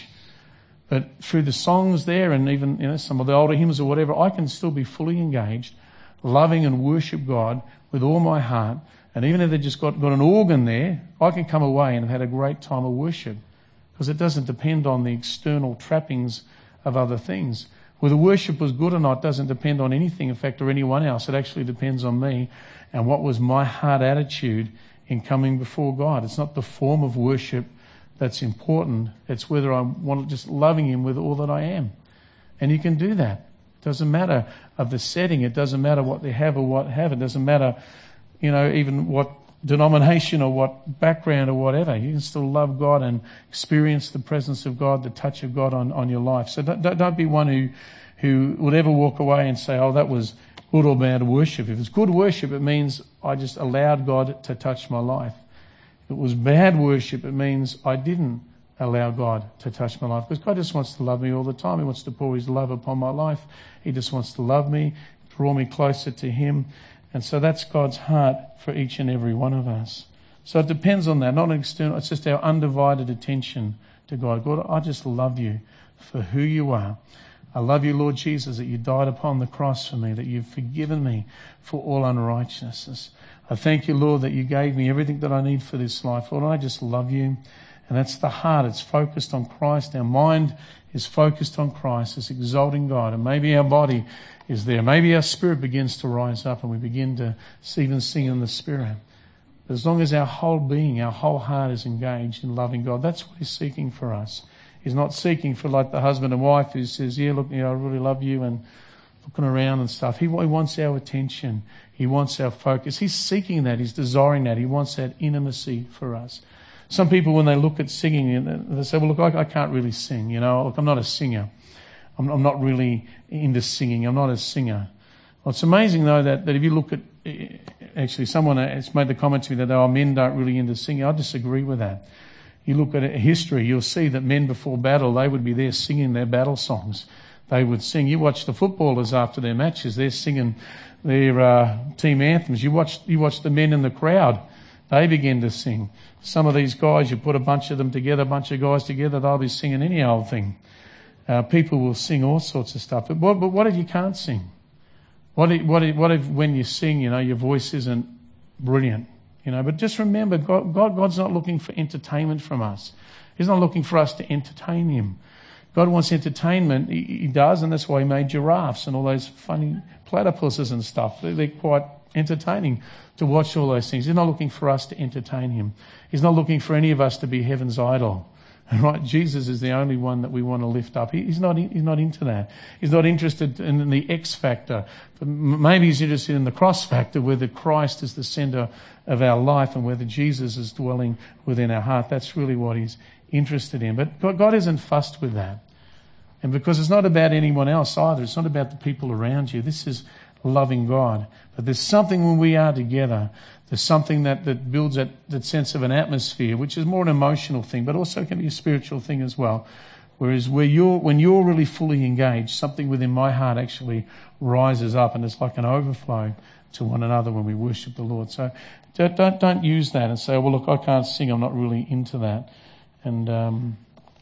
But through the songs there and even, you know, some of the older hymns or whatever, I can still be fully engaged, loving and worship God with all my heart. And even if they've just got, got an organ there, I can come away and have had a great time of worship, because it doesn't depend on the external trappings of other things. Whether worship was good or not doesn't depend on anything, in fact, or anyone else. It actually depends on me and what was my heart attitude in coming before God. It's not the form of worship that's important. It's whether I want just loving Him with all that I am. And you can do that. It doesn't matter of the setting. It doesn't matter what they have or what have. It doesn't matter, you know, even what denomination or what background or whatever. You can still love God and experience the presence of God, the touch of God on, on your life. So don't, don't be one who, who would ever walk away and say, oh, that was good or bad worship. If it's good worship, it means I just allowed God to touch my life. If it was bad worship, it means I didn't allow God to touch my life. Because God just wants to love me all the time. He wants to pour His love upon my life. He just wants to love me, draw me closer to Him. And so that's God's heart for each and every one of us. So it depends on that, not an external. It's just our undivided attention to God. God, I just love you for who you are. I love you, Lord Jesus, that you died upon the cross for me, that you've forgiven me for all unrighteousness. I thank you, Lord, that you gave me everything that I need for this life. Lord, I just love you. And that's the heart. It's focused on Christ. Our mind is focused on Christ. It's exalting God. And maybe our body is there. Maybe our spirit begins to rise up and we begin to even sing in the Spirit. But as long as our whole being, our whole heart is engaged in loving God, that's what He's seeking for us. He's not seeking for like the husband and wife who says, yeah, look, you know, I really love you, and looking around and stuff. He, he wants our attention. He wants our focus. He's seeking that. He's desiring that. He wants that intimacy for us. Some people, when they look at singing, they say, well, look, I, I can't really sing. You know, look, I'm not a singer. I'm, I'm not really into singing. I'm not a singer. Well, it's amazing, though, that, that if you look at, actually, someone has made the comment to me that, oh, men don't really into singing. I disagree with that. You look at history, you'll see that men before battle, they would be there singing their battle songs. They would sing. You watch the footballers after their matches, they're singing their uh, team anthems. You watch, you watch the men in the crowd, they begin to sing. Some of these guys, you put a bunch of them together, a bunch of guys together, they'll be singing any old thing. Uh, people will sing all sorts of stuff. But what, but what if you can't sing? What if, what if, what if when you sing, you know, your voice isn't brilliant? You know, but just remember, God, God, God's not looking for entertainment from us. He's not looking for us to entertain Him. God wants entertainment. He, he does, and that's why He made giraffes and all those funny platypuses and stuff. They're, they're quite entertaining to watch all those things. He's not looking for us to entertain Him. He's not looking for any of us to be heaven's idol. Right? Jesus is the only one that we want to lift up. He, he's not. He's not into that. He's not interested in the X factor. But maybe He's interested in the cross factor, whether Christ is the centre of our life and whether Jesus is dwelling within our heart. That's really what He's interested in. But God isn't fussed with that. And because it's not about anyone else either. It's not about the people around you. This is loving God. But there's something when we are together. There's something that, that builds that, that sense of an atmosphere, which is more an emotional thing, but also can be a spiritual thing as well. Whereas where you're, when you're really fully engaged, something within my heart actually rises up, and it's like an overflow to one another when we worship the Lord. So don't, don't, don't use that and say, well, look, I can't sing. I'm not really into that. And um,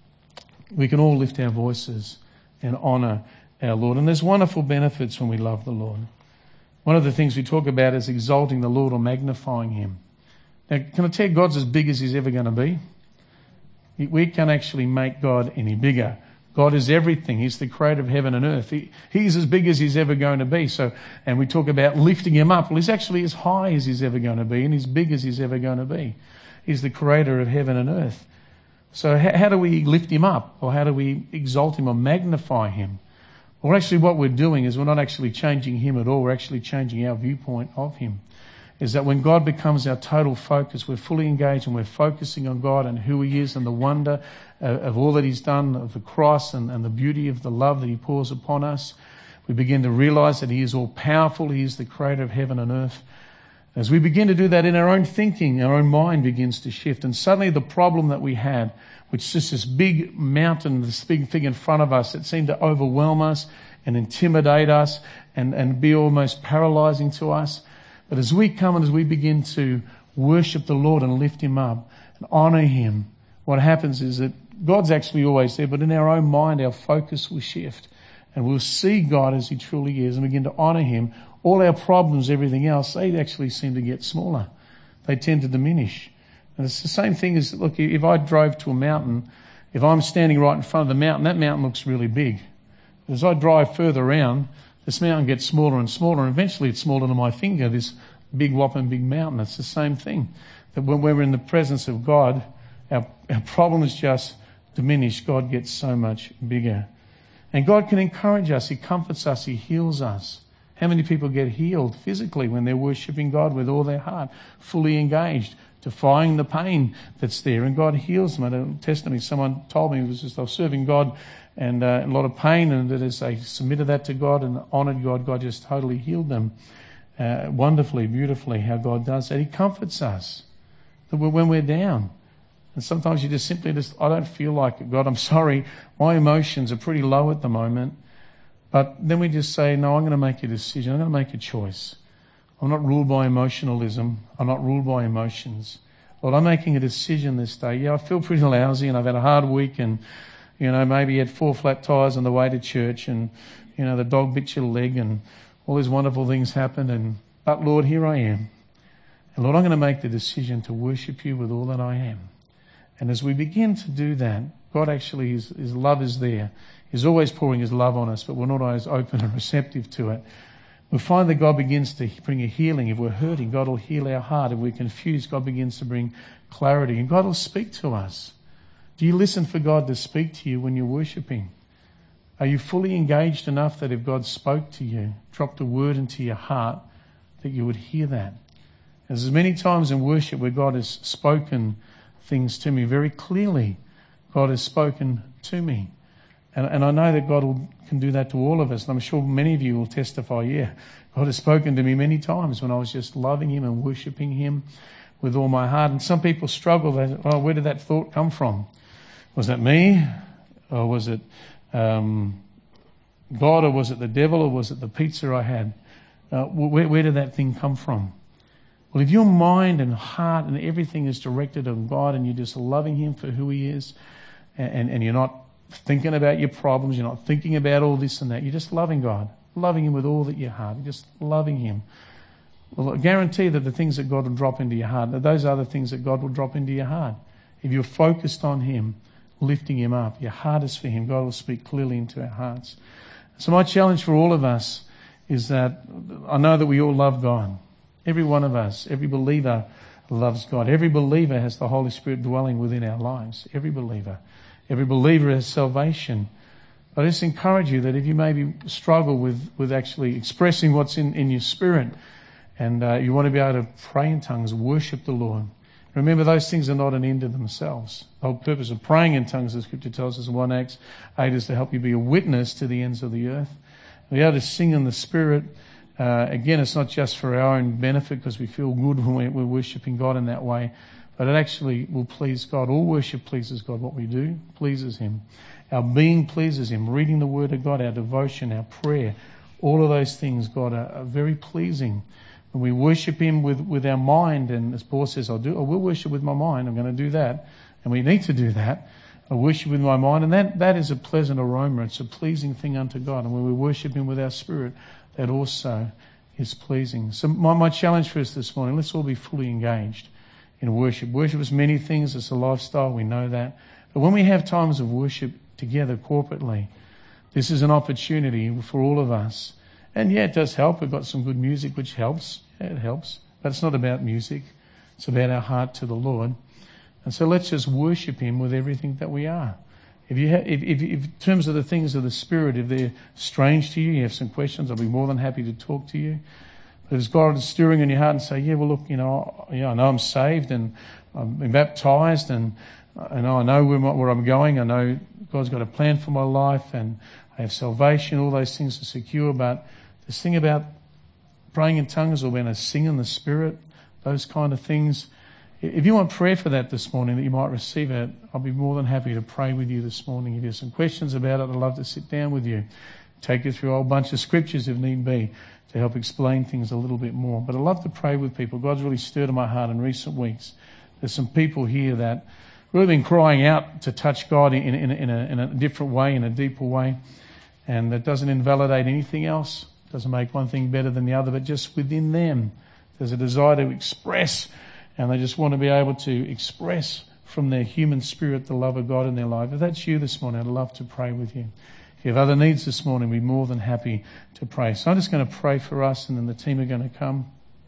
we can all lift our voices and honour our Lord. And there's wonderful benefits when we love the Lord. One of the things we talk about is exalting the Lord or magnifying Him. Now, can I tell you, God's as big as He's ever going to be? We can't actually make God any bigger. God is everything. He's the creator of heaven and earth. He, he's as big as He's ever going to be. So, and we talk about lifting Him up. Well, He's actually as high as He's ever going to be and as big as He's ever going to be. He's the creator of heaven and earth. So how, how do we lift Him up? Or how do we exalt Him or magnify Him? Well, actually what we're doing is we're not actually changing Him at all. We're actually changing our viewpoint of Him. Is that when God becomes our total focus, we're fully engaged and we're focusing on God and who He is and the wonder of, of all that He's done, of the cross and, and the beauty of the love that He pours upon us. We begin to realize that He is all powerful. He is the creator of heaven and earth. As we begin to do that in our own thinking, our own mind begins to shift. And suddenly the problem that we had, which is just this big mountain, this big thing in front of us, it seemed to overwhelm us and intimidate us and, and be almost paralyzing to us. But as we come and as we begin to worship the Lord and lift him up and honor him, what happens is that God's actually always there, but in our own mind, our focus will shift and we'll see God as he truly is and begin to honor him. All our problems, everything else, they actually seem to get smaller. They tend to diminish. And it's the same thing as, look, if I drove to a mountain, if I'm standing right in front of the mountain, that mountain looks really big. As I drive further around, this mountain gets smaller and smaller, and eventually it's smaller than my finger, this big whopping big mountain. It's the same thing. That when we're in the presence of God, our, our problems just diminish. God gets so much bigger. And God can encourage us. He comforts us. He heals us. How many people get healed physically when they're worshipping God with all their heart, fully engaged, defying the pain that's there, and God heals them? At a testimony, someone told me it was just they were serving God and uh, a lot of pain, and that as they submitted that to God and honoured God, God just totally healed them. Uh, wonderfully, beautifully, how God does that. He comforts us that when we're down. And sometimes you just simply just, I don't feel like it. God, I'm sorry. My emotions are pretty low at the moment. But then we just say, no, I'm going to make a decision. I'm going to make a choice. I'm not ruled by emotionalism. I'm not ruled by emotions. Lord, I'm making a decision this day. Yeah, I feel pretty lousy and I've had a hard week and, you know, maybe you had four flat tires on the way to church and, you know, the dog bit your leg and all these wonderful things happened. And, but Lord, here I am. And Lord, I'm going to make the decision to worship you with all that I am. And as we begin to do that, God actually, his, his love is there. He's always pouring his love on us, but we're not always open and receptive to it. We find that God begins to bring a healing. If we're hurting, God will heal our heart. If we're confused, God begins to bring clarity. And God will speak to us. Do you listen for God to speak to you when you're worshipping? Are you fully engaged enough that if God spoke to you, dropped a word into your heart, that you would hear that? There's many times in worship where God has spoken things to me very clearly. God has spoken to me. And, and I know that God will, can do that to all of us. And I'm sure many of you will testify, yeah, God has spoken to me many times when I was just loving him and worshipping him with all my heart. And some people struggle. They, oh, where did that thought come from? Was that me? Or was it um, God? Or was it the devil? Or was it the pizza I had? Uh, where, where did that thing come from? Well, if your mind and heart and everything is directed on God and you're just loving him for who he is, and, and you're not thinking about your problems, you're not thinking about all this and that, you're just loving God, loving him with all that your heart, you're just loving him. Well, I guarantee that the things that God will drop into your heart, that those are the things that God will drop into your heart. If you're focused on him, lifting him up, your heart is for him, God will speak clearly into our hearts. So my challenge for all of us is that I know that we all love God. Every one of us, every believer loves God. Every believer has the Holy Spirit dwelling within our lives. Every believer. Every believer has salvation. I just encourage you that if you maybe struggle with, with actually expressing what's in, in your spirit and uh, you want to be able to pray in tongues, worship the Lord. Remember, those things are not an end to themselves. The whole purpose of praying in tongues, the Scripture tells us in First Acts eight, is to help you be a witness to the ends of the earth. We are to sing in the Spirit. Uh, again, it's not just for our own benefit because we feel good when we're, we're worshipping God in that way, but it actually will please God. All worship pleases God. What we do pleases him. Our being pleases him. Reading the Word of God, our devotion, our prayer, all of those things, God, are, are very pleasing. When we worship him with, with our mind, and as Paul says, I'll do, I will worship with my mind. I'm going to do that. And we need to do that. I worship with my mind. And that, that is a pleasant aroma. It's a pleasing thing unto God. And when we worship him with our spirit, that also is pleasing. So my, my challenge for us this morning, let's all be fully engaged in worship. Worship is many things. It's a lifestyle. We know that. But when we have times of worship together corporately, this is an opportunity for all of us. And yeah, it does help. We've got some good music, which helps. Yeah, it helps. But it's not about music. It's about our heart to the Lord. And so let's just worship him with everything that we are. If you have, if, if, if in terms of the things of the Spirit, if they're strange to you, you have some questions, I'll be more than happy to talk to you. But as God is stirring in your heart and say, yeah, well, look, you know, yeah, I know I'm saved and I'm baptized and, and I know where, my, where I'm going. I know God's got a plan for my life and I have salvation. All those things are secure. But this thing about praying in tongues or when I sing in the Spirit, those kind of things. If you want prayer for that this morning, that you might receive it, I'll be more than happy to pray with you this morning. If you have some questions about it, I'd love to sit down with you, take you through a whole bunch of scriptures if need be, to help explain things a little bit more. But I love to pray with people. God's really stirred in my heart in recent weeks. There's some people here that really been crying out to touch God in, in, in, a, in a different way, in a deeper way. And that doesn't invalidate anything else. Doesn't make one thing better than the other, but just within them, there's a desire to express, and they just want to be able to express from their human spirit the love of God in their life. If that's you this morning, I'd love to pray with you. If you have other needs this morning, we'd be more than happy to pray. So I'm just going to pray for us, and then the team are going to come.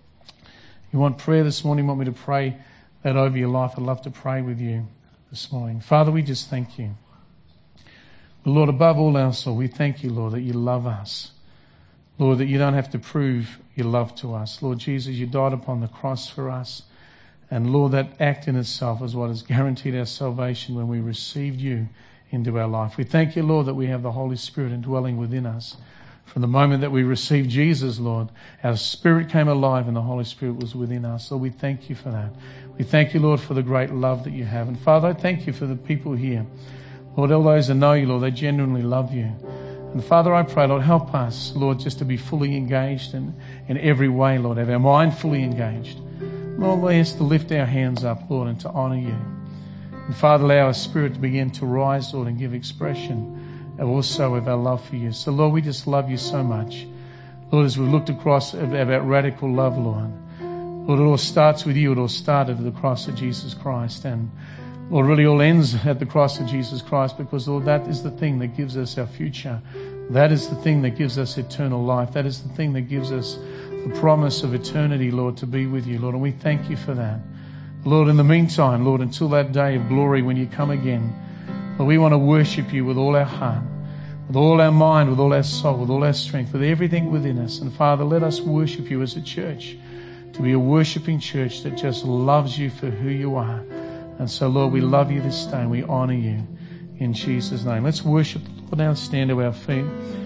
You want prayer this morning, you want me to pray that over your life, I'd love to pray with you this morning. Father, we just thank you. Lord, above all else, Lord, we thank you, Lord, that you love us. Lord, that you don't have to prove your love to us. Lord Jesus, you died upon the cross for us. And Lord, that act in itself is what has guaranteed our salvation when we received you into our life. We thank you, Lord, that we have the Holy Spirit indwelling within us. From the moment that we received Jesus, Lord, our spirit came alive and the Holy Spirit was within us. So we thank you for that. We thank you, Lord, for the great love that you have. And Father, I thank you for the people here. Lord, all those that know you, Lord, they genuinely love you. And Father, I pray, Lord, help us, Lord, just to be fully engaged in, in every way, Lord, have our mind fully engaged. Lord, allow us to lift our hands up, Lord, and to honour you. And Father, allow our spirit to begin to rise, Lord, and give expression also of our love for you. So, Lord, we just love you so much. Lord, as we've looked across about radical love, Lord, Lord, it all starts with you. It all started at the cross of Jesus Christ. And Lord, really all ends at the cross of Jesus Christ, because, Lord, that is the thing that gives us our future. That is the thing that gives us eternal life. That is the thing that gives us the promise of eternity, Lord, to be with you, Lord. And we thank you for that. Lord, in the meantime, Lord, until that day of glory when you come again, Lord, we want to worship you with all our heart, with all our mind, with all our soul, with all our strength, with everything within us. And Father, let us worship you as a church, to be a worshiping church that just loves you for who you are. And so, Lord, we love you this day and we honour you in Jesus' name. Let's worship the Lord now. Stand to our feet.